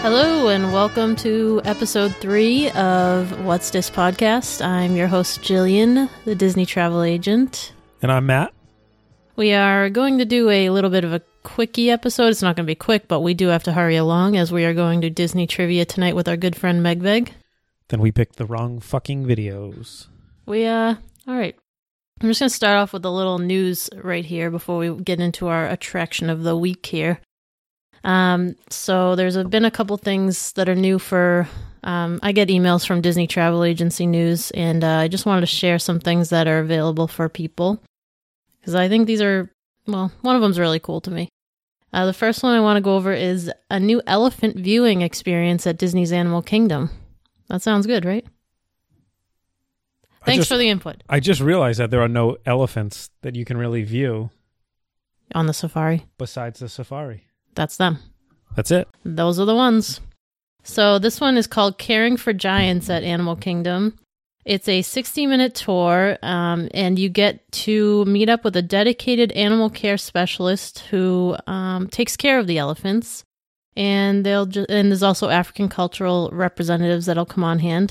Hello and welcome to episode 3 of What's This Podcast. I'm your host Jillian, the Disney travel agent. And I'm Matt. We are going to do a little bit of a quickie episode. It's not going to be quick, but we do have to hurry along as we are going to Disney trivia tonight with our good friend Megveg. Then we picked the wrong fucking videos. Alright. I'm just going to start off with a little news right here before we get into our attraction of the week here. So there's been a couple things that are new for, I get emails from Disney Travel Agency News, and I just wanted to share some things that are available for people, because I think these are, well, one of them's really cool to me. The first one I want to go over is a new elephant viewing experience at Disney's Animal Kingdom. That sounds good, right? Thanks for the input. I just realized that there are no elephants that you can really view. On the safari. Besides the safari. That's them. That's it. Those are the ones. So this one is called Caring for Giants at Animal Kingdom. It's a 60-minute tour, and you get to meet up with a dedicated animal care specialist who takes care of the elephants. And and there's also African cultural representatives that'll come on hand.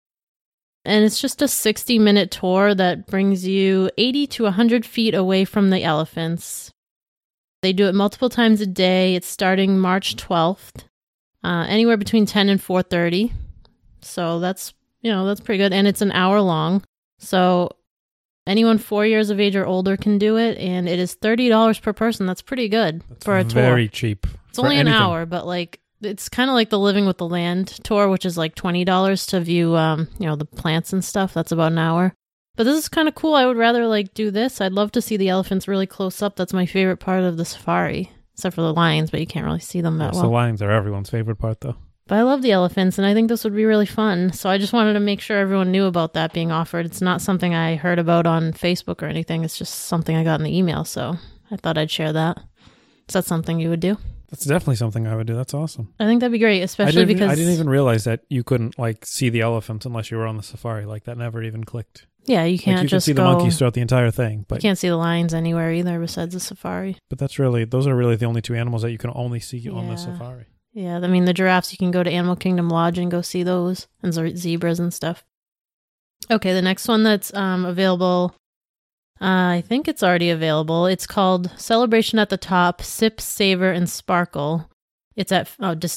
And it's just a 60-minute tour that brings you 80 to 100 feet away from the elephants. They do it multiple times a day. It's starting March 12th, anywhere between 10 and 4:30. So that's pretty good. And it's an hour long. So anyone 4 years of age or older can do it. And it is $30 per person. That's pretty good for a tour. Very cheap. It's only an hour, but it's kind of like the Living with the Land tour, which is like $20 to view, the plants and stuff. That's about an hour. But this is kind of cool. I would rather do this. I'd love to see the elephants really close up. That's my favorite part of the safari, except for the lions, but you can't really see them that well. The lions are everyone's favorite part, though. But I love the elephants, and I think this would be really fun. So I just wanted to make sure everyone knew about that being offered. It's not something I heard about on Facebook or anything. It's just something I got in the email, so I thought I'd share that. Is that something you would do? That's definitely something I would do. That's awesome. I think that'd be great, especially because I didn't even realize that you couldn't see the elephants unless you were on the safari. That never even clicked. Yeah, you can't you just can see the monkeys throughout the entire thing, but you can't see the lions anywhere either besides the safari. But those are really the only two animals that you can only see on the safari. Yeah, I mean the giraffes, you can go to Animal Kingdom Lodge and go see those, and zebras and stuff. Okay, the next one that's available, I think it's already available. It's called Celebration at the Top, Sip, Savor, and Sparkle. It's at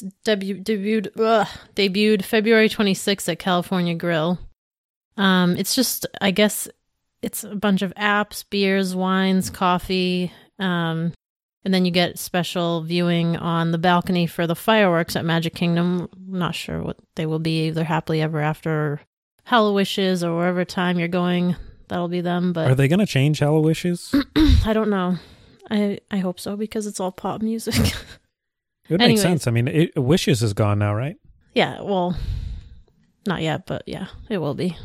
debuted February 26th at California Grill. It's just, I guess, it's a bunch of apps, beers, wines, coffee, and then you get special viewing on the balcony for the fireworks at Magic Kingdom. I'm not sure what they will be, either Happily Ever After or Hallowishes or wherever time you're going. That'll be them. But are they going to change Hallowishes? I don't know. I hope so, because it's all pop music. It would make sense. I mean, Wishes is gone now, right? Yeah, well, not yet, but yeah, it will be.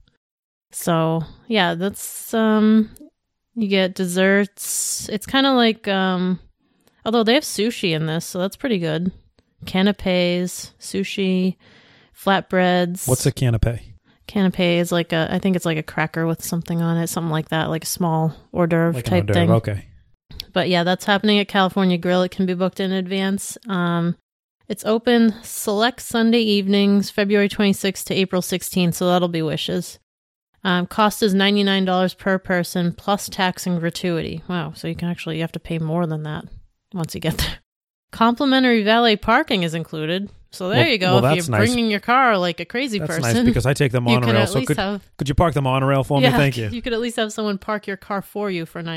So, yeah, that's, you get desserts. It's kind of like, although they have sushi in this, so that's pretty good. Canapes, sushi, flatbreads. What's a canapé? Canapé is I think it's like a cracker with something on it, something like that, like a small hors d'oeuvre type thing. Okay. But yeah, that's happening at California Grill. It can be booked in advance. It's open select Sunday evenings, February 26th to April 16th, so that'll be Wishes. Cost is $99 per person plus tax and gratuity. Wow, so you have to pay more than that once you get there. Complimentary valet parking is included. So there you go. If you're bringing your car like a crazy person. That's nice, because I take the monorail. So could you park the monorail for me? Thank you. You could at least have someone park your car for you for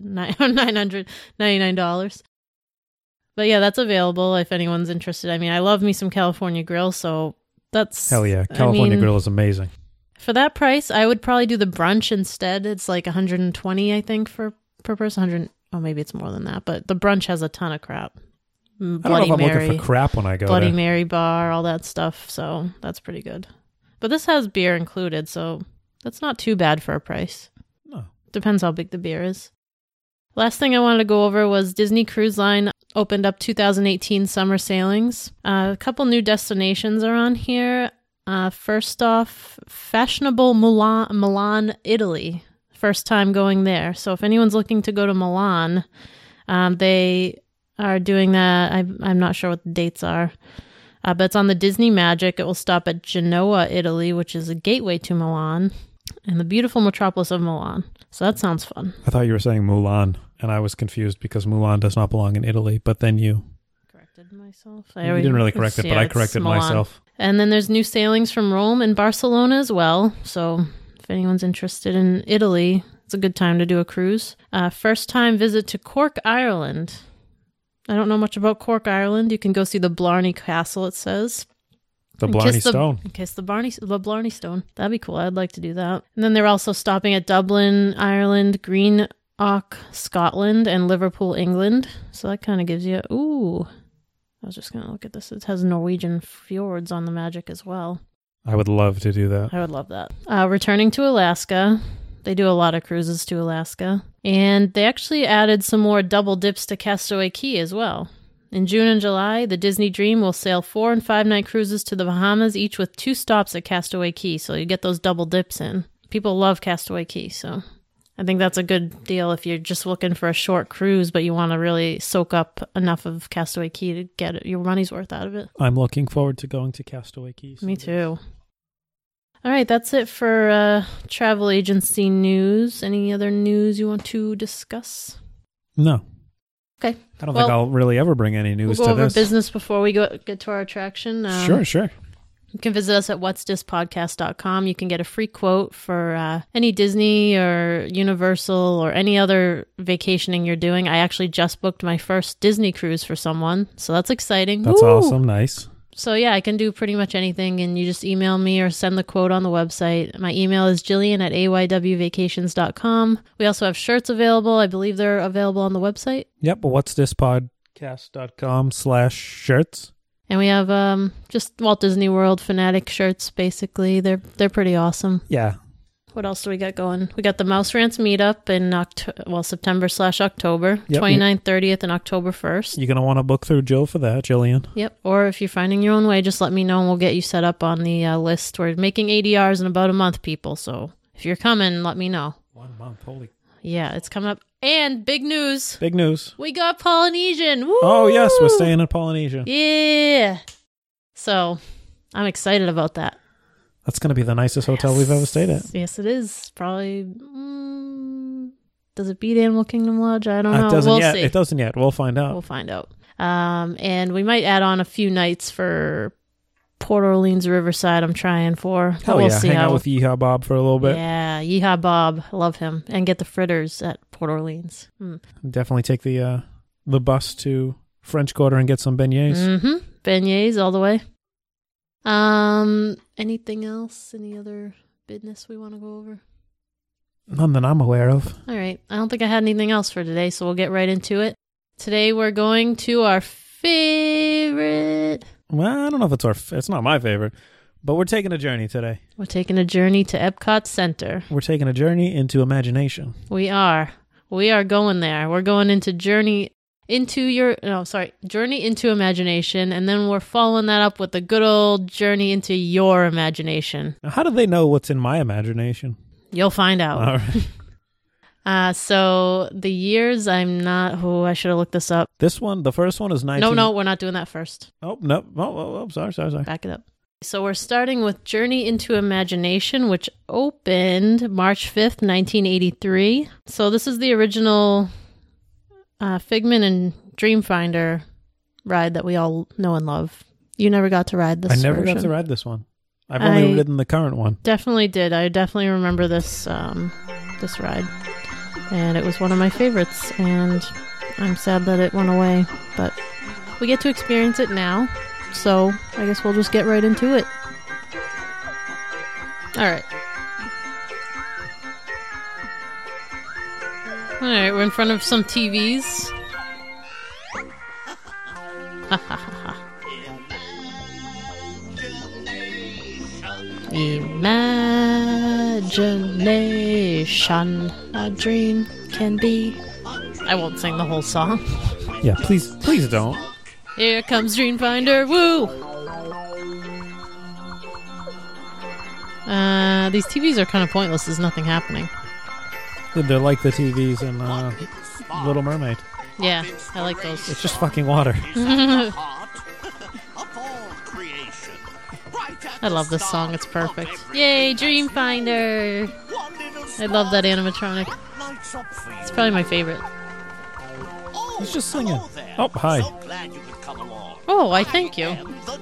$999. But yeah, that's available if anyone's interested. I mean, I love me some California Grill, so that's... Hell yeah. California Grill is amazing. For that price, I would probably do the brunch instead. It's like $120, I think, per person. Maybe it's more than that. But the brunch has a ton of crap. I don't know if I'm looking for crap when I go Bloody there. Mary bar, all that stuff. So that's pretty good. But this has beer included, so that's not too bad for a price. No. Depends how big the beer is. Last thing I wanted to go over was Disney Cruise Line opened up 2018 summer sailings. A couple new destinations are on here. First off, fashionable Milan, Italy. First time going there. So if anyone's looking to go to Milan, they are doing that. I'm not sure what the dates are. But it's on the Disney Magic. It will stop at Genoa, Italy, which is a gateway to Milan, and the beautiful metropolis of Milan. So that sounds fun. I thought you were saying Mulan, and I was confused because Mulan does not belong in Italy, but then you... Corrected myself. You didn't really correct it, but I corrected myself. And then there's new sailings from Rome and Barcelona as well. So if anyone's interested in Italy, it's a good time to do a cruise. First time visit to Cork, Ireland. I don't know much about Cork, Ireland. You can go see the Blarney Castle, it says. The Blarney Stone. Kiss the Blarney Stone. That'd be cool. I'd like to do that. And then they're also stopping at Dublin, Ireland, Greenock, Scotland, and Liverpool, England. So that kind of gives you... Ooh. I was just going to look at this. It has Norwegian fjords on the Magic as well. I would love to do that. I would love that. Returning to Alaska. They do a lot of cruises to Alaska. And they actually added some more double dips to Castaway Cay as well. In June and July, the Disney Dream will sail 4- and 5-night cruises to the Bahamas, each with 2 stops at Castaway Cay. So you get those double dips in. People love Castaway Cay, so I think that's a good deal if you're just looking for a short cruise, but you want to really soak up enough of Castaway Cay to get your money's worth out of it. I'm looking forward to going to Castaway Cay. Me too. All right, that's it for travel agency news. Any other news you want to discuss? No. Okay. I don't think I'll really ever bring any news we'll go to over this. business before we get to our attraction. Sure. You can visit us at whatsdispodcast.com. You can get a free quote for any Disney or Universal or any other vacationing you're doing. I actually just booked my first Disney cruise for someone, so that's exciting. That's awesome. Nice. So yeah, I can do pretty much anything, and you just email me or send the quote on the website. My email is jillian@aywvacations.com. We also have shirts available. I believe they're available on the website. Yep, but whatsthispodcast.com/shirts. And we have just Walt Disney World fanatic shirts, basically. They're pretty awesome. Yeah. What else do we got going? We got the Mouse Rants meetup in September/October, Yep. 29th, 30th, and October 1st. You're going to want to book through Jill for that, Jillian. Yep. Or if you're finding your own way, just let me know and we'll get you set up on the list. We're making ADRs in about a month, people. So if you're coming, let me know. 1 month. Holy. Yeah, it's coming up. And big news. Big news. We got Polynesian. Woo! Oh, yes. We're staying in Polynesia. Yeah. So I'm excited about that. That's going to be the nicest hotel we've ever stayed at. Yes, it is. Probably. Does it beat Animal Kingdom Lodge? I don't know. We'll see. It doesn't yet. We'll find out. We'll find out. And we might add on a few nights for Port Orleans, Riverside. I'm trying for. Hell we'll yeah. see Hang out with Yeehaw Bob for a little bit. Yeah, Yeehaw Bob. Love him. And get the fritters at Port Orleans. Definitely take the bus to French Quarter and get some beignets. Mm-hmm. Beignets all the way. Anything else? Any other business we want to go over? None that I'm aware of. All right. I don't think I had anything else for today, so we'll get right into it. Today we're going to our favorite. Well, I don't know if it's not my favorite, but we're taking a journey today. We're taking a journey to Epcot Center. We're taking a journey into imagination. We are going there. We're going into Journey into Imagination, and then we're following that up with a good old journey into your imagination. Now, how do they know what's in my imagination? You'll find out. All right. So the years, I should have looked this up. The first one is 19... No, we're not doing that first. Oh, no. Oh, sorry. Back it up. So we're starting with Journey into Imagination, which opened March 5th, 1983. So this is the original Figment and Dreamfinder ride that we all know and love. You never got to ride this I never version. got to ride this one. I've only ridden the current one. Definitely did. I definitely remember this this ride. And it was one of my favorites. And I'm sad that it went away. But we get to experience it now. So I guess we'll just get right into it. All right. All right, we're in front of some TVs. Imagination, a dream can be. I won't sing the whole song. Yeah, please don't. Here comes Dreamfinder, woo! These TVs are kind of pointless. There's nothing happening. They're like the TVs in Little Mermaid. Yeah, I like those. It's just fucking water. I love this song. It's perfect. Yay, Dreamfinder! I love that animatronic. It's probably my favorite. He's just singing. Oh, hi. Oh, I thank you.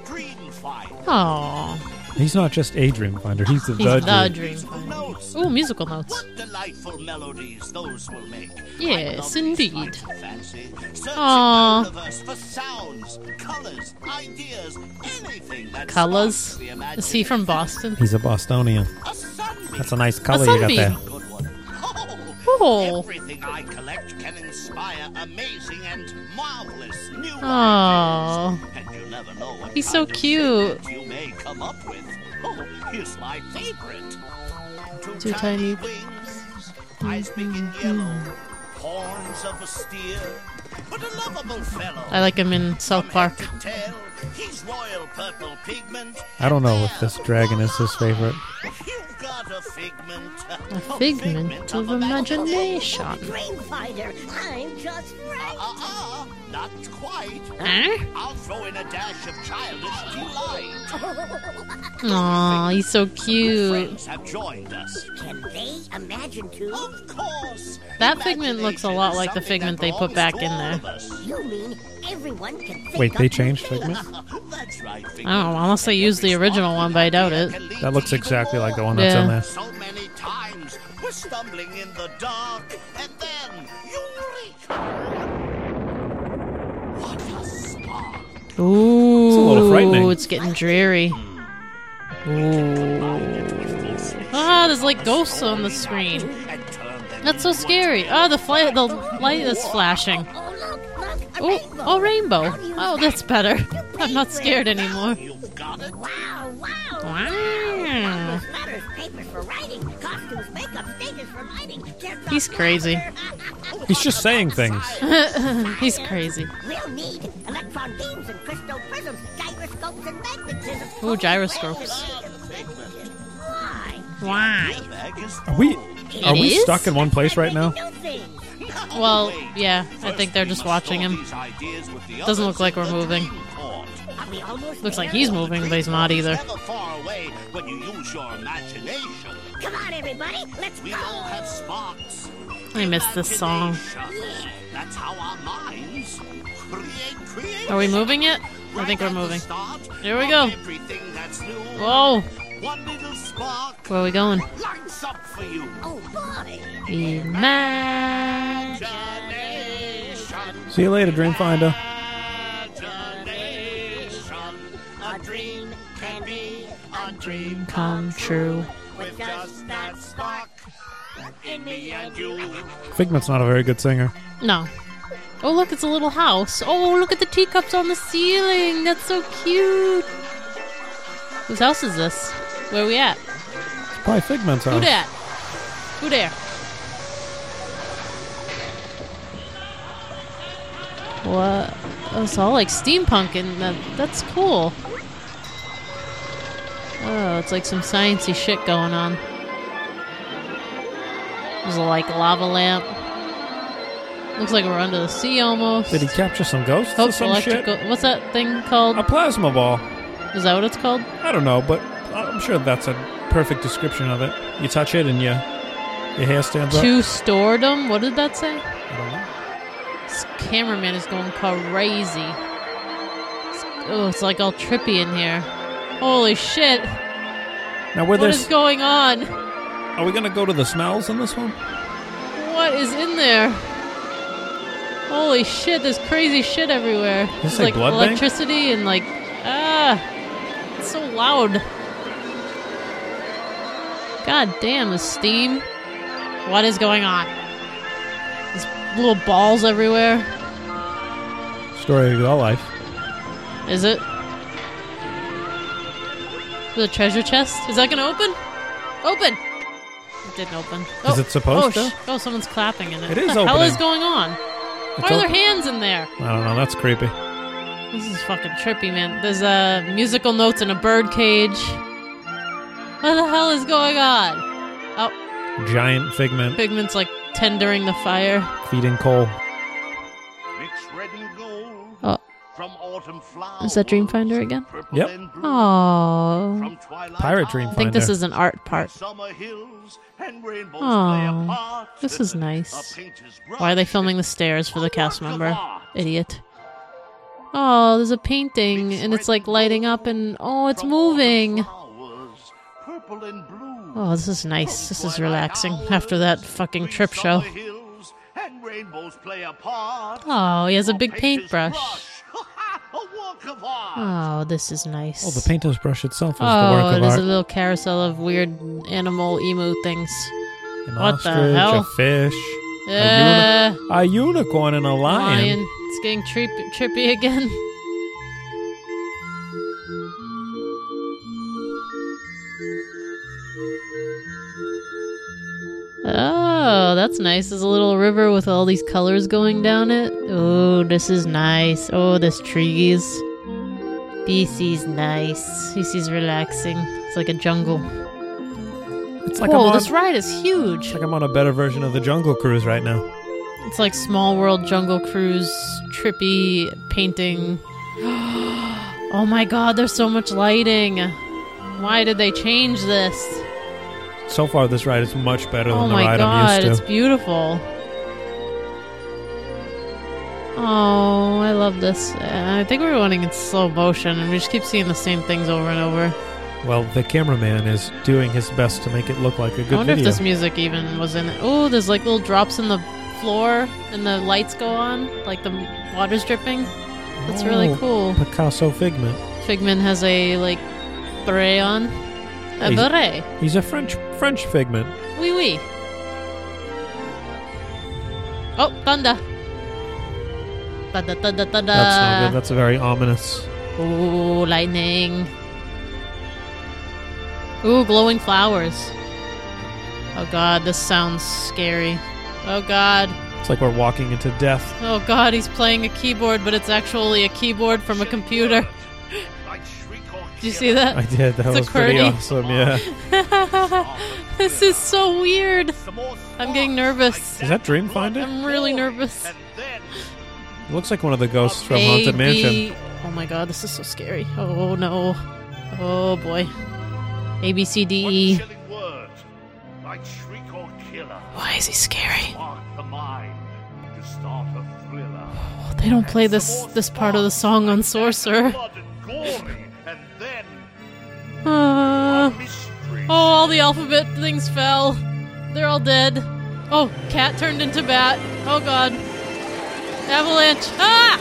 Oh, He's not just a Dreamfinder. He's the he's the Dream. Dreamfinder. Ooh, musical notes. What delightful melodies those will make. Yes, indeed. Aww. Aww. For sounds, colors, ideas, anything that Colors? sparks the Is he from Boston? He's a Bostonian. A sunbeam. That's a nice color you got sunbeam. there. Good one. Oh. Everything I collect can inspire amazing and marvelous new Aww. ideas. And you never know what He's so kind of cute. segment you may come up with. Oh, here's my favorite. Two tiny- wings, eyes big and yellow, horns of a steer, but a lovable fellow. I like him in South Park. From head to tail, he's royal purple pigment. I don't know if this dragon is his favorite. You've got a figment. A figment of imagination. Dreamfinder, I'm just right. Not quite. Huh? I'll throw in a dash of childish delight. Aw, he's so cute. Friends have joined us. Can they imagine too? Of course. That figment looks a lot like the figment they put back in there. You mean everyone can think Wait, they up changed things? Figment? That's right. I don't know, unless they used the original one, but I doubt it. That looks exactly like the one that's Yeah. in there. So many times we're stumbling in the dark, and then eureka! What a spark! Ooh, It's a little frightening. It's getting dreary. Ooh. Ah, there's like ghosts on the screen. And turn them That's so scary. Oh, the light is flashing. Oh, look, a Oh, rainbow. oh, rainbow. Oh, that's better. I'm not scared anymore. You've got it. Wow, wow. Wow. Countless letters, papers for writing, costumes, makeup, stages for lighting. He's crazy. He's just saying things. He's crazy. We'll need electron beams and crystal prisms, gyroscopes and magnetism. Ooh, gyroscopes. Why? Why? Bag is Are we It is? stuck in one place right now? New things. Well, yeah, I think they're just watching him. Doesn't look like we're moving. Are we almost Looks like there? he's moving, but he's not either. Never far away when you use your imagination. Come on, everybody, let's We go. all have sparks. I miss this song. Imagination. That's how our minds create. Are we moving yet? I think we're moving. Here we Of go. Everything that's new. Whoa, One little spark where are we going? lights up for you. Oh boy. Imagine. Imagination. See you later, Dreamfinder. Imagination. A dream can be a dream Come true. with just that spark in me and you. Figment's not a very good singer. No. Oh, look, it's a little house. Oh, look at the teacups on the ceiling. That's so cute. Whose house is this? Where are we at? It's probably Figment's Who house. dat? Who there? What? Oh, it's all like steampunk and that's cool. Oh, it's like some sciencey shit going on. There's a like lava lamp. Looks like we're under the sea almost. Did he capture some ghosts Oh, or some shit? electrical. What's that thing called? A plasma ball. Is that what it's called? I don't know, but I'm sure that's a perfect description of it. You touch it and your hair stands up. To storedom? What did that say? I don't know. This cameraman is going crazy. It's like all trippy in here. Holy shit. Now, where What is there's... going on? Are we going to go to the smells in this one? What is in there? Holy shit, there's crazy shit everywhere. this There's say like blood bank? electricity and like, it's so loud. God damn, the steam. What is going on? There's little balls everywhere. Story of your life. Is it? The treasure chest? Is that gonna open? Open! It didn't open. Is it supposed to? Oh, someone's clapping in it. It is What the hell is opening. going on? It's Why are there open. hands in there? I don't know. That's creepy. This is fucking trippy, man. There's musical notes in a bird cage. What the hell is going on? Oh, Giant Figment Pigment's like tendering the fire. feeding coal. Mix red and gold. Oh, From autumn flowers, Is that Dreamfinder again? purple Yep. and blue, Oh. from twilight Pirate hours, Dreamfinder. I think this is an art part. summer hills and rainbows Aw, play a part. this is A nice. painter's brush. Why are they filming the stairs for the cast A work of member? art. Idiot. Oh, there's a painting, and it's like lighting up, and oh, it's From moving. autumn flowers, purple and blue. Oh, this is nice. This is Twilight relaxing hours, after that fucking three trip show. summer hills and rainbows play a part. Oh, he has a A big painter's paintbrush. brush. A work of art. Oh, this is nice. Oh, the painter's brush itself is the Oh, work of there's art. a little carousel of weird animal emu things. An what the ostrich, hell? a fish, a unicorn, and a lion. It's getting trippy again. Oh, that's nice. There's a little river with all these colors going down it. Oh, this is nice. Oh, there's trees. This is nice. This is relaxing. It's like a jungle. It's like Whoa, I'm on, this ride is huge. it's like I'm on a better version of the Jungle Cruise right now. It's like Small World Jungle Cruise, trippy painting. Oh my god, there's so much lighting. Why did they change this? So far, this ride is much better Oh than the my ride I'm god, used it's to. beautiful. Oh, I love this. I think we're running in slow motion and we just keep seeing the same things over and over. Well, the cameraman is doing his best to make it look like a good I wonder video. if this music even was in it. Oh, there's like little drops in the floor and the lights go on, like the water's dripping. That's really Oh, cool. Picasso Figment. Figment has a like beret on. A He's- beret. He's a French Figment. Oui, oui. Oh, thunder. Thunder, thunder, thunder. That's not good. That's a very ominous. Ooh, lightning. Ooh, glowing flowers. Oh god, this sounds scary. Oh god. It's like we're walking into death. Oh god, he's playing a keyboard, but it's actually a keyboard from a computer. Like shriek or Did you kill. see that? I did. That It's a was pretty QWERTY. awesome. Yeah. This is so weird. Some more I'm getting sparks nervous. like Is that Dreamfinder? I'm really nervous. And then It looks like one of the ghosts from Haunted Mansion. Oh my god, this is so scary. Oh no. Oh boy. A, B, C, D, one E. chilling word, like shriek or killer, Why is he scary? spark the mind to start a thriller. They don't play this part of the song on Sorcerer. Blood and gory, and then Uh, a mystery. oh, all the alphabet things fell. They're all dead. Oh, cat turned into bat. Oh god. Avalanche. Ah!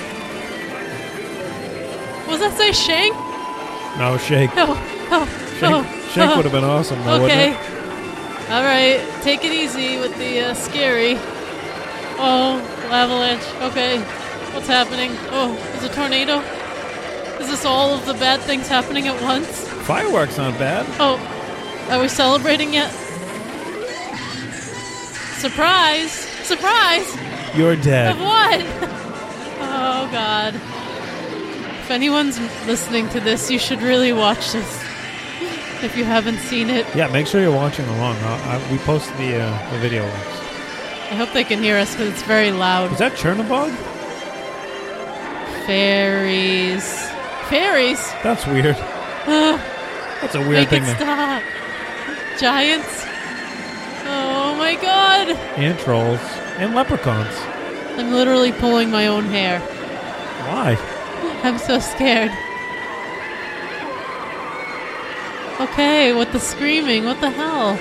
Was that say Shank? No, Shake. Shake would have been awesome, though, Okay. wouldn't it? Alright, take it easy with the scary. Oh, avalanche. Okay. What's happening? Oh, is a tornado? Is this all of the bad things happening at once? Fireworks aren't bad. Oh, are we celebrating yet? Surprise! Surprise! You're Of dead. what? Oh, God. If anyone's listening to this, you should really watch this. If you haven't seen it. Yeah, make sure you're watching along. We post the video links. I hope they can hear us because it's very loud. Is that Chernobog? Fairies. Fairies? That's weird. Ugh, That's a weird make thing. it stop. Giants? Oh my god. And trolls. And leprechauns. I'm literally pulling my own hair. Why? I'm so scared. Okay, what the screaming? What the hell?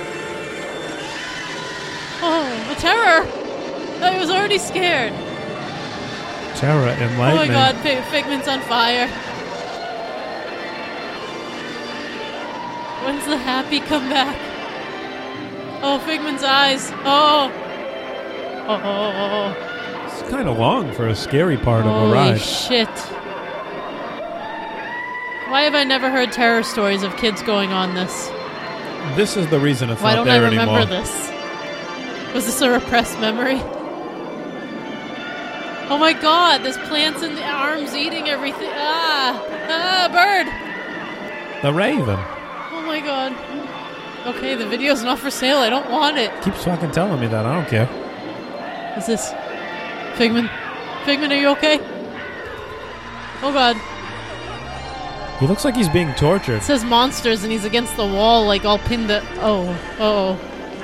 Oh, the terror! I was already scared. Terror and Oh my lightning. god, Figment's on fire. When's the happy comeback? Oh, Figment's eyes. Oh. Oh. It's kind of long for a scary part of a Holy ride. shit. Why have I never heard terror stories of kids going on this? This is the reason it's Why not don't I there remember anymore. this? Was this a repressed memory? Oh my god, there's plants in the arms eating everything. Ah, bird. The Raven. Oh my god. Okay, the video's not for sale. I don't want it. Keeps fucking telling me that. I don't care. Is this Figment? Figment, are you okay? Oh god. He looks like he's being tortured. It says monsters and he's against the wall, like all pinned up. Oh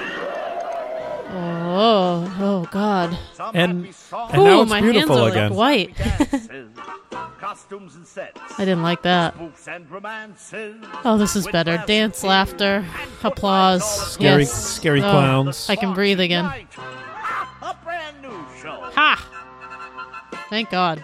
god. Some And- happy songs, and now Ooh, it's my beautiful hands are again. like white. dances, costumes and sets. I didn't like that. Spooks and romances. Oh, this is better. Dance, laughter, applause. Scary, Yes. scary Oh, clowns. I can breathe again. Tonight, a brand new show. Ha! Thank God.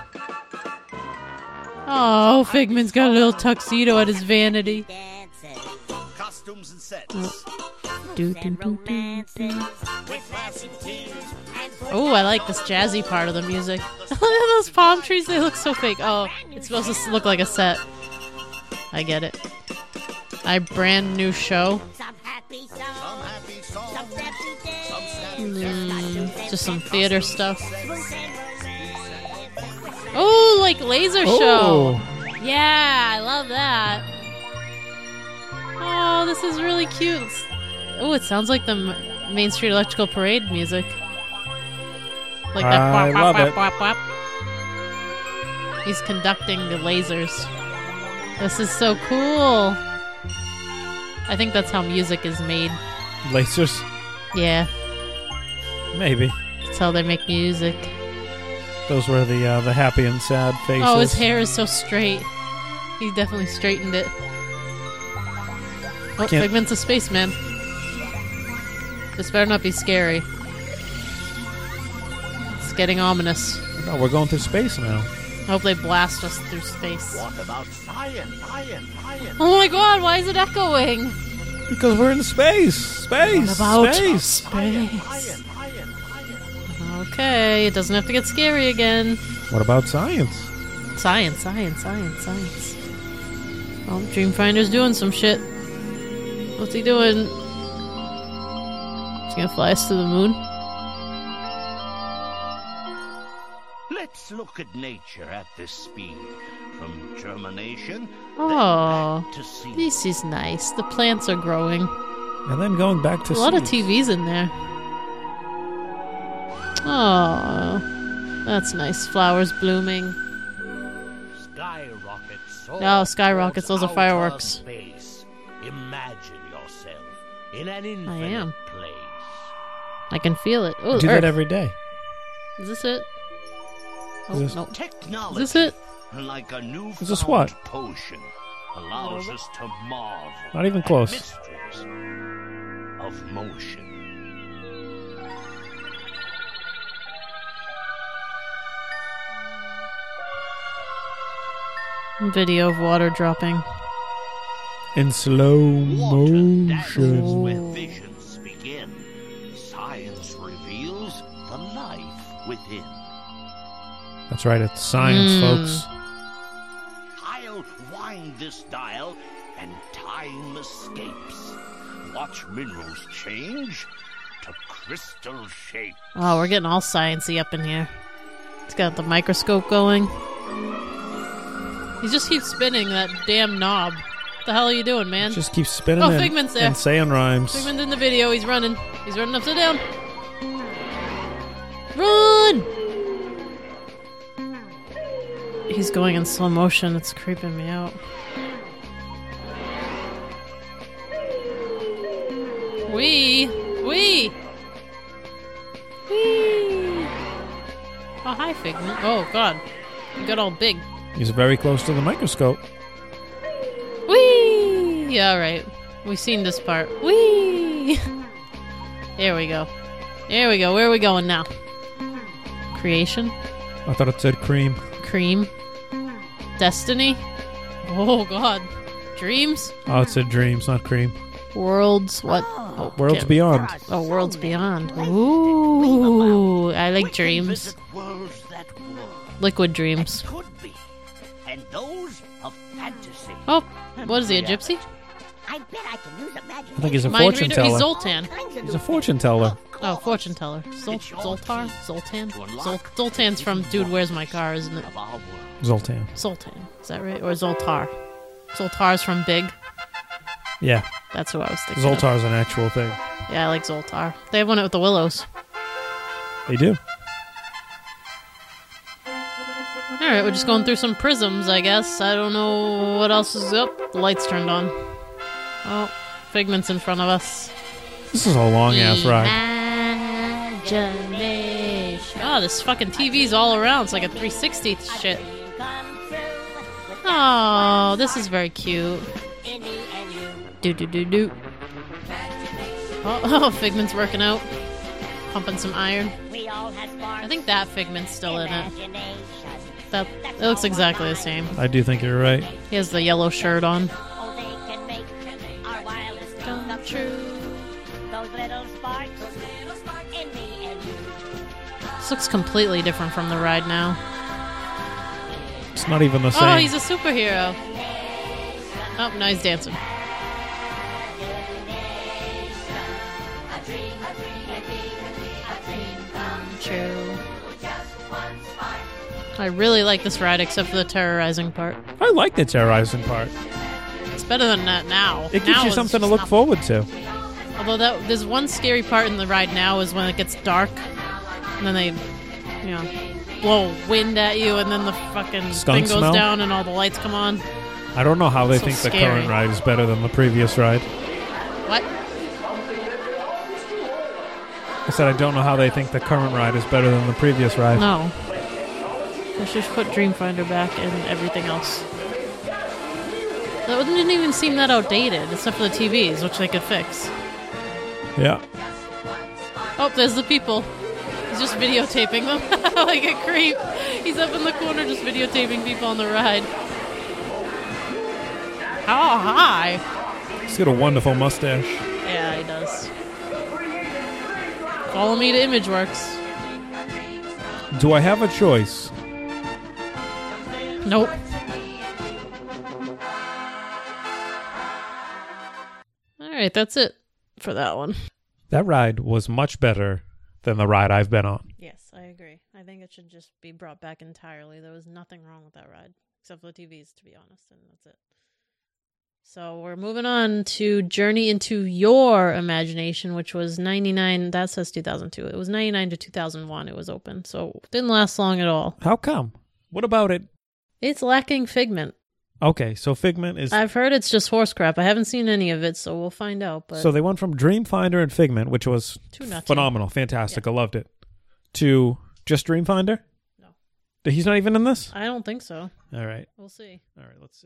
Oh, Figman's got a little tuxedo at his vanity. Costumes and sets. Do, do, do, do, do. With laughs and tears. Oh, I like this jazzy part of the music. Those palm trees, they look so fake. Oh, it's supposed to look like a set. I get it. A brand new show. Some happy Some songs, happy songs. some snappy days, Some snappy Just some theater stuff. smooth and romance. Oh, like laser Oh. show. Yeah, I love that. Oh, this is really cute. Oh, it sounds like the Main Street Electrical Parade music. Like that. I Whop, love whop, it. whop, whop, whop. He's conducting the lasers. This is so cool. I think that's how music is made. Lasers? Yeah, Maybe. that's how they make music. Those were the happy and sad faces. Oh, his hair is so straight. He definitely straightened it. Oh, Can't- Figment's a spaceman. This better not be scary. It's getting ominous. No, we're going through space now. I hope they blast us through space. What about science? Oh my god, why is it echoing? Because we're in space. Space. What about space. space? Okay, it doesn't have to get scary again. What about science? Science. Oh, Dreamfinder's doing some shit. What's he doing? He's gonna fly us to the moon? Let's look at nature at this speed. From germination Oh, to seed. this is nice. The plants are growing. And then going back to A lot of seeds. TVs in there. Oh, that's nice. Flowers blooming. Skyrockets. Oh, skyrockets, those are Out fireworks. of space. Imagine yourself in an infinite am. place. I can feel it. Oh, Do Earth. that every day. Is this it? Oh, Is this- no. Technology, Is this it? like a new Is this what? potion, allows us to marvel. Not even at close. Mysteries of motion. Video of water dropping. In slow Water dances motion. with visions begin. Science reveals the life within. That's right, it's science, folks. I'll wind this dial and time escapes. Watch minerals change to crystal shape. Oh, we're getting all sciencey up in here. It's got the microscope going. He just keeps spinning that damn knob. What the hell are you doing, man? Just keep spinning Oh, and, Figment's there. and saying rhymes. Figment in the video. He's running. He's running upside down. Run! He's going in slow motion. It's creeping me out. Wee! Wee! Wee! Oh, hi, Figment. Oh, God. You got all big. He's very close to the microscope. Whee! Yeah, right. We've seen this part. Whee! There we go. There we go. Where are we going now? Creation? I thought it said cream. Cream? Destiny? Oh, God. Dreams? Oh, it said dreams, not cream. Worlds? What? Oh, Worlds okay. Beyond. Oh, Worlds Beyond. Ooh, I We like can dreams. visit worlds that were, Liquid dreams. could be, and those of fantasy. Oh, what is he, a gypsy? I bet I can use imagination. I think he's a Mind fortune reader? He's teller. Zoltan. He's a fortune teller. Oh, fortune teller. Zoltar? Zoltan? Zoltan's from Dude, Where's My Car, isn't it? Of our world. Zoltan. Zoltan. Is that right? Or Zoltar? Zoltar's from Big. Yeah, That's who I was thinking of. Zoltar's an actual thing. Yeah, I like Zoltar. They have one with the Willows. They do. All Alright, we're just going through some prisms, I guess. I don't know what else is up. The lights turned on. Oh, Figment's in front of us. This is a long-ass ride. Imagination. Oh, this fucking TV's all around. It's like a 360 shit. Oh, this is very cute. Do. Oh, Figment's working out. Pumping some iron. I think that Figment's still in it. It looks exactly the same. I do think you're right. He has the yellow shirt on. Come true. This looks completely different from the ride now. It's not even the same. Oh, he's a superhero. Oh, now he's dancing. True. I really like this ride, except for the terrorizing part. I like the terrorizing part. It's better than that now. It gives Now you it's something to just look not- forward to. Although there's one scary part in the ride now is when it gets dark, and then they, blow wind at you, and then the fucking Skunk thing goes smell? down, and all the lights come on. I don't know how they So think the scary. current ride is better than the previous ride. What? I said I don't know how they think the current ride is better than the previous ride. No. They should just put Dreamfinder back and everything else. That didn't even seem that outdated, except for the TVs, which they could fix. Yeah. Oh, there's the people. He's just videotaping them like a creep. He's up in the corner just videotaping people on the ride. How high? He's got a wonderful mustache. Yeah, he does. Follow me to ImageWorks. Do I have a choice? Nope. Alright, that's it for that one. That ride was much better than the ride I've been on. Yes, I agree. I think it should just be brought back entirely. There was nothing wrong with that ride, except for the TVs, to be honest, and that's it. So we're moving on to Journey into Your Imagination, which was 99. That says 2002. It was 99 to 2001 it was open, so it didn't last long at all. How come? What about it? It's lacking Figment. Okay, so Figment is... I've heard it's just horse crap. I haven't seen any of it, so we'll find out. But So they went from Dreamfinder and Figment, which was 2-0. phenomenal, fantastic, I loved it, to just Dreamfinder? No. He's not even in this? I don't think so. All right. We'll see. All right, let's see.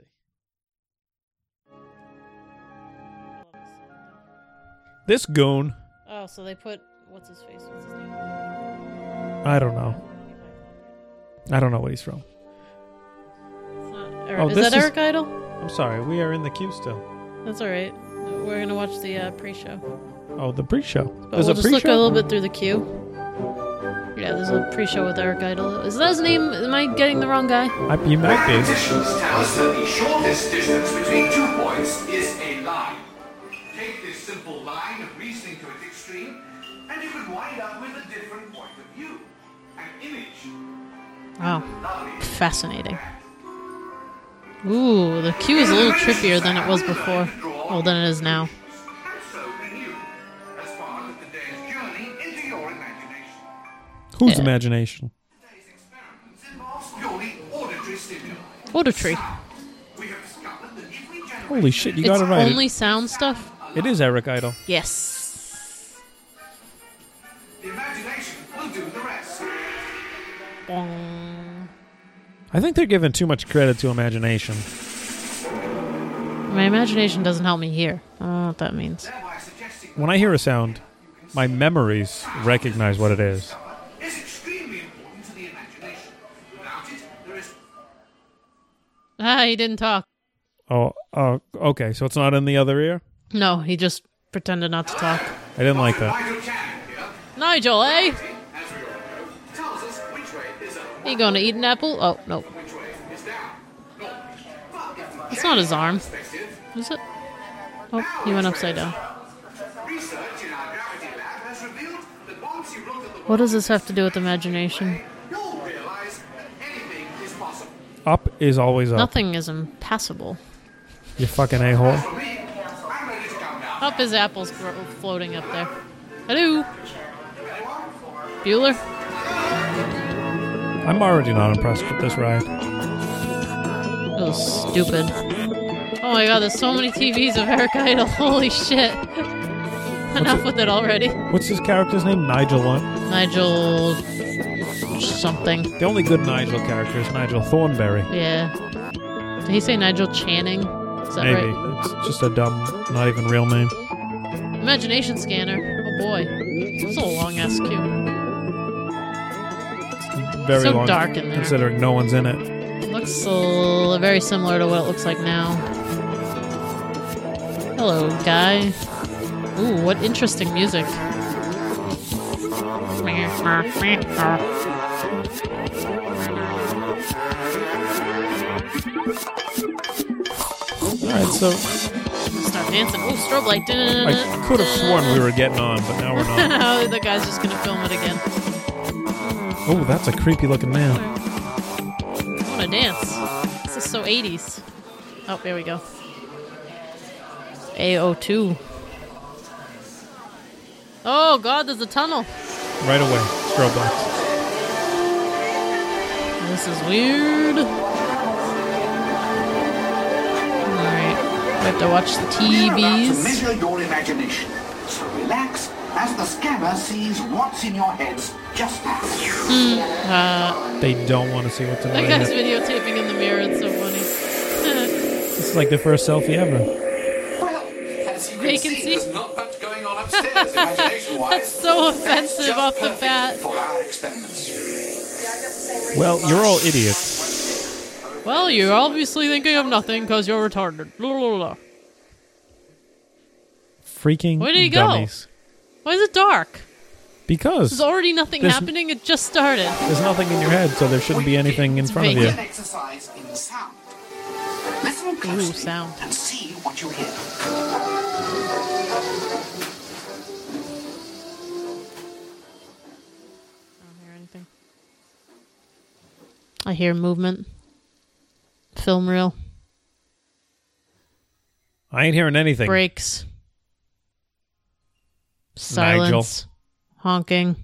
This goon, Oh, so they put what's his face? What's his name? I don't know. I don't know what he's from. It's not Oh, is this that is- Eric Idle? I'm sorry, we are in the queue still. That's all right. We're gonna watch the pre-show. Oh, the pre-show. But There's we'll a just look a pre-show? little bit through the queue. Yeah, there's a pre-show with Eric Idle. Is that his name? Am I getting the wrong guy? You might be. Mathematicians tell us that the shortest distance between 2 points is a line. Take this simple line of reasoning to its extreme, and you could wind up with a different point of view. An image. Wow, Lovely. fascinating. Ooh, the queue is a little trippier than it was before. Well, than it is now. And so can you, as part of today's journey into your imagination. Whose Yeah. imagination? Today's experiments involves purely auditory stimuli. Auditory. We have discovered that if we generate Holy shit, you It's got it right. only sound stuff? It is Eric Idle. Yes. the imagination will do the rest. Bong. I think they're giving too much credit to imagination. My imagination doesn't help me hear. I don't know what that means. Thereby suggesting When I hear a sound, my memories recognize what it is. is extremely important to the imagination. Without it, there is Ah, he didn't talk. Oh, okay, so it's not in the other ear? No, he just pretended not to talk. I didn't like that. Nigel Cannon here, Nigel, eh? as we all know, tells us which way is up, You gonna eat an apple? Oh, no. which way is down. But if we It's not his arm. perspective, Is it? Oh, he went upside down. research in our gravity lab has revealed that once you look at the What does this have to do with imagination? you'll realize that anything is possible. Up is always up. Nothing is impassable. You fucking a-hole. For me, I'm ready to come down. Up his apples floating up there. Hello? Bueller? I'm already not impressed with this ride. It was stupid. Oh my god, there's so many TVs of Eric Idle. Holy shit. Enough with it already. What's his character's name? Nigel what? Nigel... something. The only good Nigel character is Nigel Thornberry. Yeah. Did he say Nigel Channing? Is that Maybe. right? It's just a dumb, not even real name. Imagination Scanner. Oh boy. It's a long-ass cube. Very So long, dark in there. considering no one's in it. Looks very similar to what it looks like now. Hello, guy. Ooh, what interesting music. Alright, so Start dancing. Ooh, strobe light. I could have sworn we were getting on, but now we're not. The guy's just gonna film it again. Oh, that's a creepy looking man. I wanna dance. This is so 80s. Oh, there we go. AO2. Oh god, there's a tunnel. Right away. Strobe lights. This is weird. Alright. We have to watch the We're about to TVs. measure your imagination. So relax as the scanner sees what's in your heads just now. They don't want to see what's in That my guy's head. videotaping in the mirror, it's so funny. This is like the first selfie ever. Well, as you can Vacancy. see, there's not much going on upstairs, imagination-wise. That's so offensive Just off the perfect bat. for our experiments. Well, you're all idiots. Well, you're obviously thinking of nothing because you're retarded. Blah, blah, blah. Freaking Where did he go? dummies. Why is it dark? Because There's already nothing There's- happening, it just started. there's nothing in your head, so there shouldn't be anything in front of you. vacant. An exercise in sound. Listen closely sound. and see what you hear. I don't hear anything. I hear movement. Film reel. I ain't hearing anything. Brakes. Silence. Honking.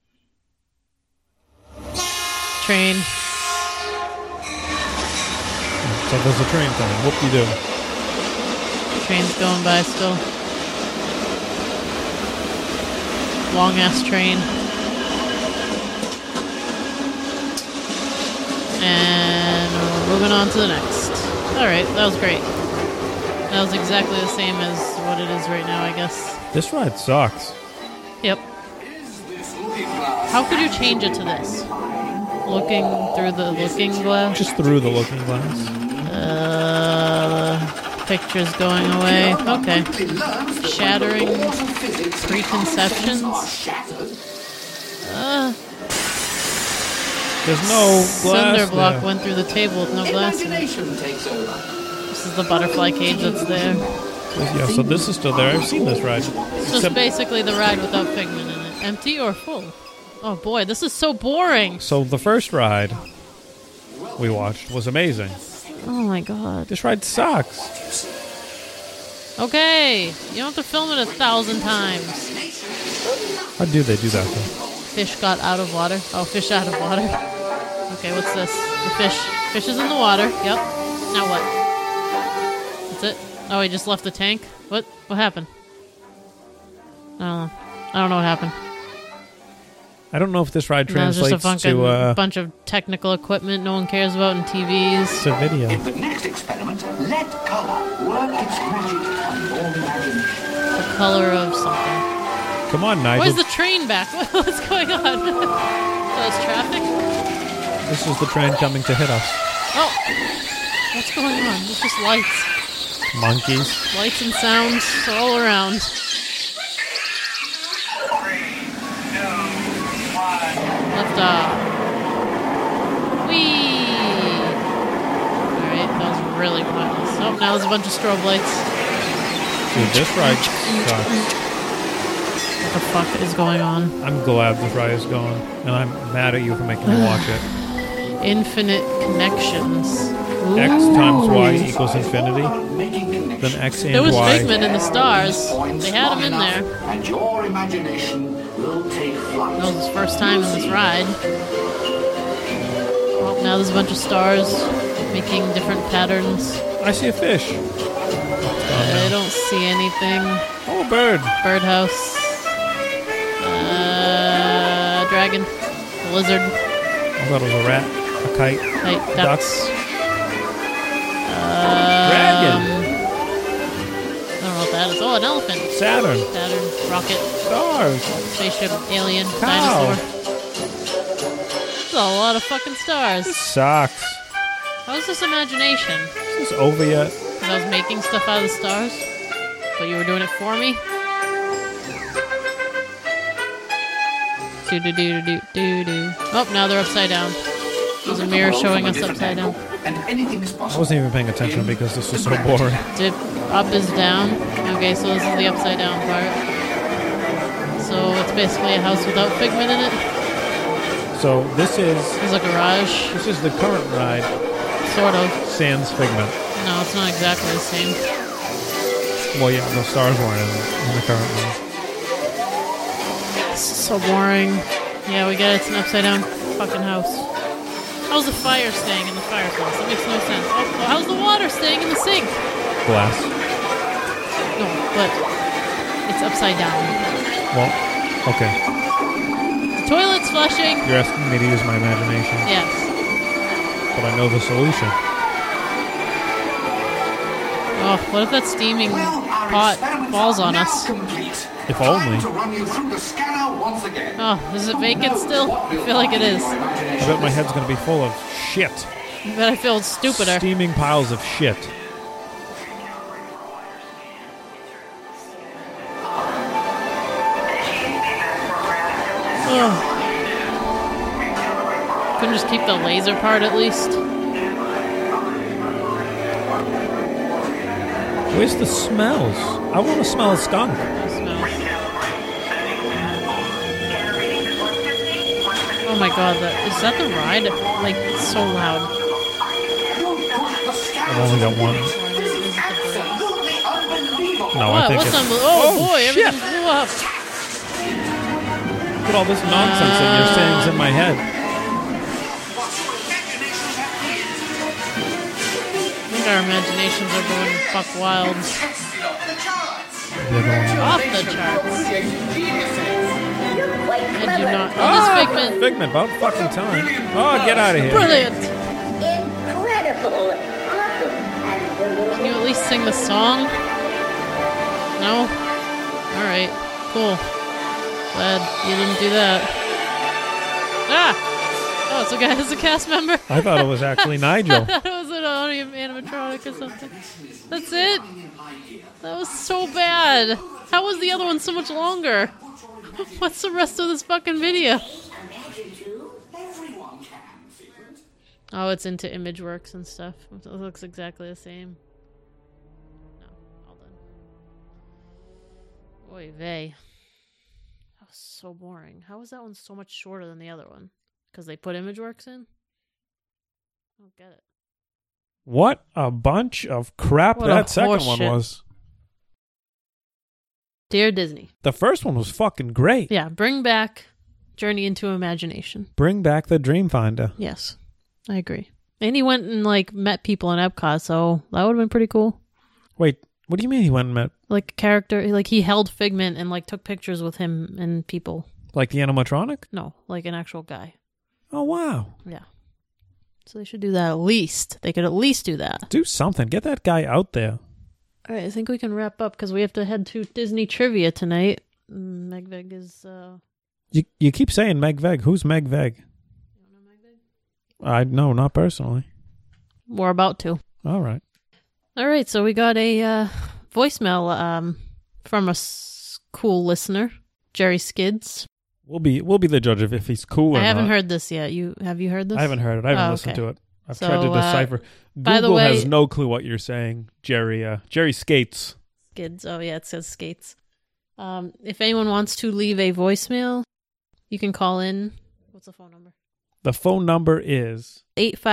Train. So there's a train coming. Whoop-de-doo. Train's going by still. Long ass train. And we're moving on to the next. Alright, that was great. That was exactly the same as what it is right now, I guess. This ride sucks. Yep. How could you change it to this? Looking through the looking glass? Just through the looking glass. Pictures going away. Okay. Shattering preconceptions. There's no glass Cinder block there. went through the table with no glass in it. Imagination takes over. This is the butterfly cage that's there. Yeah, so this is still there. I've seen this ride. It's just basically the ride without Figment in it. Empty or full? Oh boy, this is so boring. So the first ride we watched was amazing. Oh my god. This ride sucks. Okay, you don't have to film it 1,000 times. How do they do that though? Fish got out of water. Oh, fish out of water. Okay, what's this? The fish. Fish is in the water. Yep. Now what? That's it? Oh, he just left the tank? What? What happened? I don't know. I don't know what happened. I don't know if this ride No, it's just a translates fucking to bunch of technical equipment no one cares about in TVs. video. In the next experiment, let color work its magic on your imagination. The color of something. Come on, Nigel. Where's the train back? What's going on? So it's traffic? This is the train coming to hit us. Oh! What's going on? It's just lights. Monkeys. Lights and sounds all around. Left off. Whee! Alright, that was really pointless. Oh, now there's a bunch of strobe lights. Dude, this ride sucks. What the fuck is going on? I'm glad this ride is gone, and I'm mad at you for making me watch it. Infinite connections. Ooh. X times Y equals infinity. Then X and There was Y. Figment in the stars. They had him in there. And your imagination will take flight. That was his first time in this ride. Oh, now there's a bunch of stars making different patterns. I see a fish. I don't see anything. Oh, a bird. Birdhouse. Dragon. Lizard. I thought it was a rat. A kite. Ducks. Dragon. I don't know what that is. Oh, an elephant. Saturn. Rocket. Stars. Spaceship. Alien. Cow. Dinosaur. There's a lot of fucking stars. This sucks. How's this imagination? Is this over yet? Because I was making stuff out of the stars? But you were doing it for me? Do-do-do-do-do-do. Oh, now they're upside down. There's a mirror showing us upside down. And anything is I possible. wasn't even paying attention because this was so boring. Dip up is down. Okay, so this is the upside down part. So it's basically a house without Figment in it. So this is There's a garage. the current ride. Sort of. Sans Figment. No, it's not exactly the same. Well, yeah, the stars weren't in the current one. It's so boring. Yeah, we get it. It's an upside down fucking house. How's the fire staying in the fireplace? That makes no sense. Oh, how's the water staying in the sink? Glass. No, but it's upside down. Well, okay. The toilet's flushing. You're asking me to use my imagination, Yes. but I know the solution. Oh, what if that steaming pot falls on us? If only. To run you through the scanner once again. Oh, is it vacant still? I feel like it is. I bet my head's going to be full of shit. I bet I feel stupider. Steaming piles of shit. Couldn't just keep the laser part at least? Where's the smells? I want to smell a skunk. No smells. Oh my god, is that the ride? Like, it's so loud. I've only got one. No, I What? think What's it's... on? Oh boy, shit! everything blew up. Look at all this nonsense that you're saying's in my head. I think our imaginations are going fuck wild. The other one. Off the charts. You're quite I do clever. not. Oh, this Figment. Figment, about fucking time. Oh, get out of here. Brilliant. Incredible. Awesome. And the little Can you at least sing the song? No? Alright, cool. Glad you didn't do that. Ah! Oh, it's a guy as a cast member. I thought it was actually Nigel. That was an animatronic or something. That's it? That was so bad. How was the other one so much longer? What's the rest of this fucking video? Oh, it's into ImageWorks and stuff. It looks exactly the same. No, all done. Oy vey. That was so boring. How was that one so much shorter than the other one? Because they put ImageWorks in? I don't get it. What a bunch of crap What a that second one horseshit. was. Dear Disney. The first one was fucking great. Yeah, bring back Journey into Imagination. Bring back the Dreamfinder. Yes, I agree. And he went and like met people in Epcot, so that would have been pretty cool. Wait, what do you mean he went and met? Like a character, like he held Figment and like took pictures with him and people. Like the animatronic? No, like an actual guy. Oh, wow. Yeah. So they should do that at least. They could at least do that. Do something. Get that guy out there. All right, I think we can wrap up because we have to head to Disney Trivia tonight. Megveg is... You keep saying Meg Veg. Who's Meg Veg? You don't know Megveg? I know, not personally. We're about to. All right. All right, so we got a voicemail from a cool listener, Jerry Skids. We'll be the judge of if he's cool or I haven't not. heard this yet. Have you heard this? I haven't heard it. I haven't Oh, listened okay. to it. I've So, tried to decipher. by the Google way- has no clue what you're saying, Jerry. Jerry Skates. Skids. Oh, yeah, it says Skates. If anyone wants to leave a voicemail, you can call in. What's the phone number? The phone number is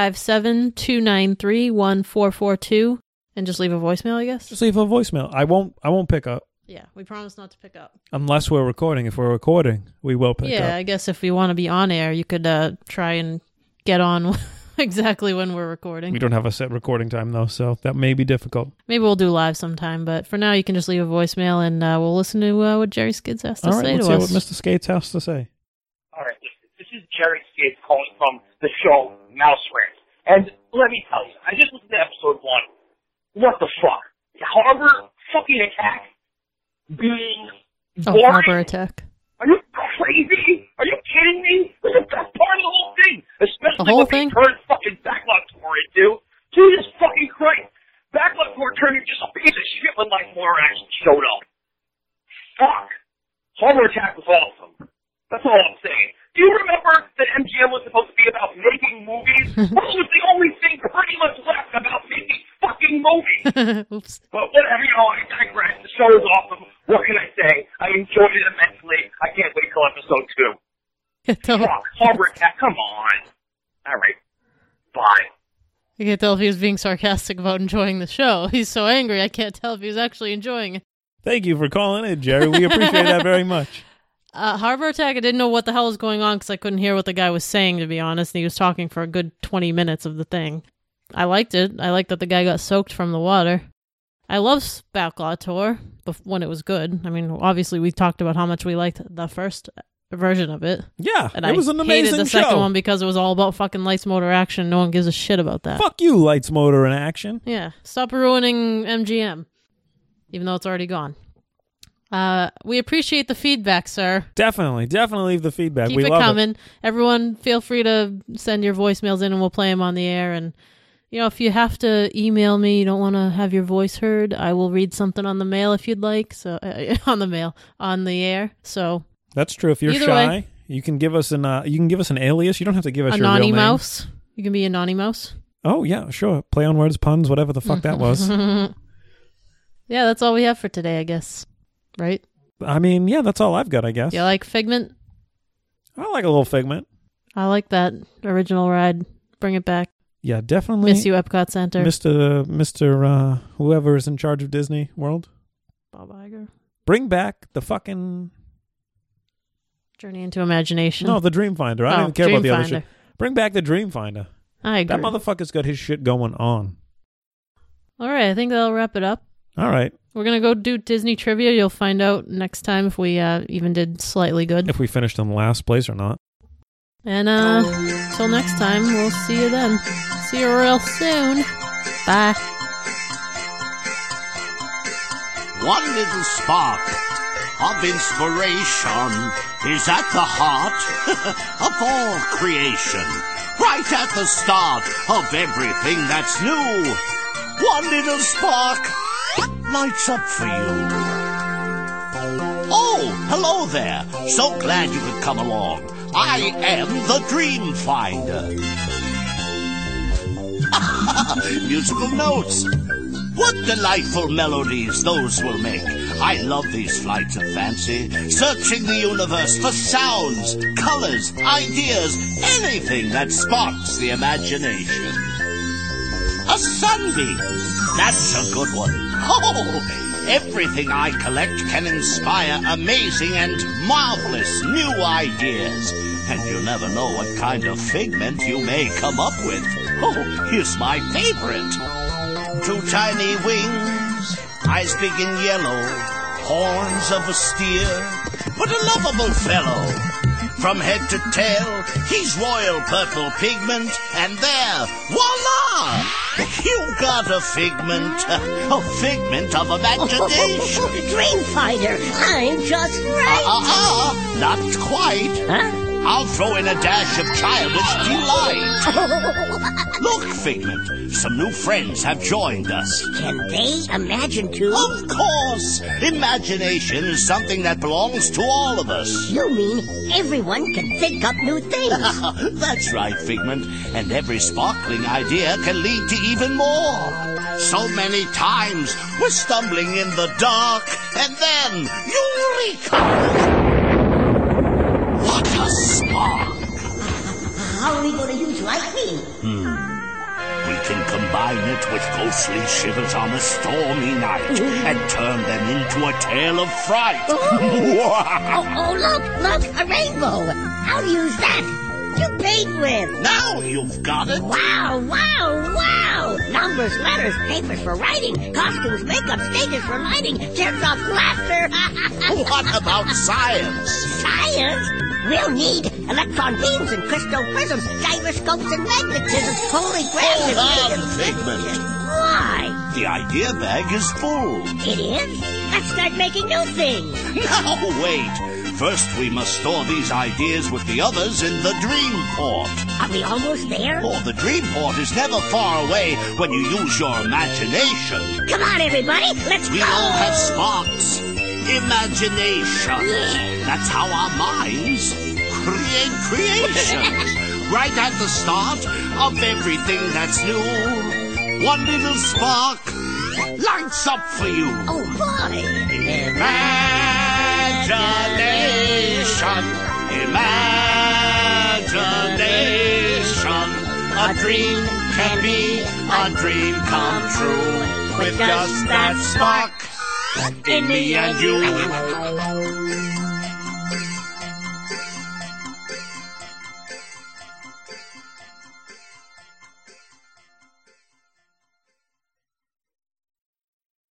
857-293-1442. And just leave a voicemail, I guess? just leave a voicemail. I won't pick up Yeah, we promise not to pick up. unless we're recording. If we're recording, we will pick Yeah, up. I guess if we want to be on air, you could try and get on exactly when we're recording. We don't have a set recording time, though, so that may be difficult. Maybe we'll do live sometime, but for now, you can just leave a voicemail, and we'll listen to what Jerry Skids has to All right, say let's to hear us. what Mr. Skates has to say. All right, this is Jerry Skates calling from the show Mouse Rant. And let me tell you, I just listened to episode 1. What the fuck? Harbor fucking attack being boring? Harbor attack. Are you crazy? Are you kidding me? This is the best part of the whole thing. Especially The whole what thing? they turned fucking Backlot Tour into. Jesus fucking Christ. Backlot Tour turned into just a piece of shit when Light Motor actually showed up. Fuck. Harbor attack was awesome. That's all I'm saying. Do you remember that MGM was supposed to be about making movies? Well, it was the only thing pretty much left about making fucking movies. Oops. But whatever, I digress. The show is awesome. What can I say? I enjoyed it immensely. I can't wait till episode 2. Fuck, Harbor attack, come on. All right. Bye. You can't tell if he was being sarcastic about enjoying the show. He's so angry, I can't tell if he was actually enjoying it. Thank you for calling in, Jerry. We appreciate that very much. Harbor attack, I didn't know what the hell was going on because I couldn't hear what the guy was saying, to be honest. And he was talking for a good 20 minutes of the thing. I liked it. I liked that the guy got soaked from the water. I love Backlot Tour when it was good. I mean, obviously, we talked about how much we liked the first version of it. Yeah, and it was an amazing show. I hated the second one because it was all about fucking Lights Motor Action. No one gives a shit about that. Fuck you, Lights Motor in Action. Yeah, stop ruining MGM, even though it's already gone. We appreciate the feedback, sir. Definitely leave the feedback. Keep it coming. Everyone, feel free to send your voicemails in and we'll play them on the air. And, if you have to email me, you don't want to have your voice heard, I will read something on the mail if you'd like. So, on the air. So, that's true. If you're shy, you can give us an alias. You don't have to give us your real name. Mouse. You can be a Nonny Mouse. Oh, yeah, sure. Play on words, puns, whatever the fuck that was. Yeah, that's all we have for today, I guess. Right? I mean, yeah, that's all I've got, I guess. You like Figment? I like a little Figment. I like that original ride. Bring it back. Yeah, definitely. Miss you, Epcot Center. Mr. Whoever is in charge of Disney World. Bob Iger. Bring back the fucking... Journey into Imagination. No, the Dreamfinder. I don't even care about the other shit. Bring back the Dreamfinder. I agree. That motherfucker's got his shit going on. All right, I think that'll wrap it up. All right. We're going to go do Disney trivia. You'll find out next time if we even did slightly good. If we finished in last place or not. And till next time, we'll see you then. See you real soon. Bye. One little spark of inspiration is at the heart of all creation. Right at the start of everything that's new. One little spark lights up for you. Oh, hello there. So glad you could come along. I am the Dream Finder. Musical notes. What delightful melodies those will make. I love these flights of fancy, searching the universe for sounds, colors, ideas, anything that sparks the imagination. A sunbeam. That's a good one. Oh, everything I collect can inspire amazing and marvelous new ideas. And you never know what kind of figment you may come up with. Oh, here's my favorite. 2 tiny wings, eyes big and yellow, horns of a steer, but a lovable fellow. From head to tail, he's royal purple pigment, and there, voila! You got a figment of imagination. Dreamfinder, I'm just right. Not quite. Huh? I'll throw in a dash of childish delight. Look, Figment, some new friends have joined us. Can they imagine too? Of course! Imagination is something that belongs to all of us. You mean everyone can think up new things? That's right, Figment. And every sparkling idea can lead to even more. So many times we're stumbling in the dark, and then, eureka! What a spark! How are we going to use lightning? We can combine it with ghostly shivers on a stormy night and turn them into a tale of fright. Oh, look, a rainbow. How do you use that? to paint with. Now you've got it. Wow, wow, wow! Numbers, letters, papers for writing, costumes, makeup, stages for lighting, tears off laughter. What about science? Science? We'll need electron beams and crystal prisms, gyroscopes and magnetism, holograms and Hold on, Figment. Why? The idea bag is full. It is? Let's start making new things. Now wait. First we must store these ideas with the others in the Dreamport. Are we almost there? Oh, the Dreamport is never far away when you use your imagination. Come on, everybody, let's go! We all have sparks. Imagination. Yeah. That's how our minds create creations. Right at the start of everything that's new, one little spark lights up for you. Oh, boy! Imagination. A dream can be a dream come true with just that spark in me and you.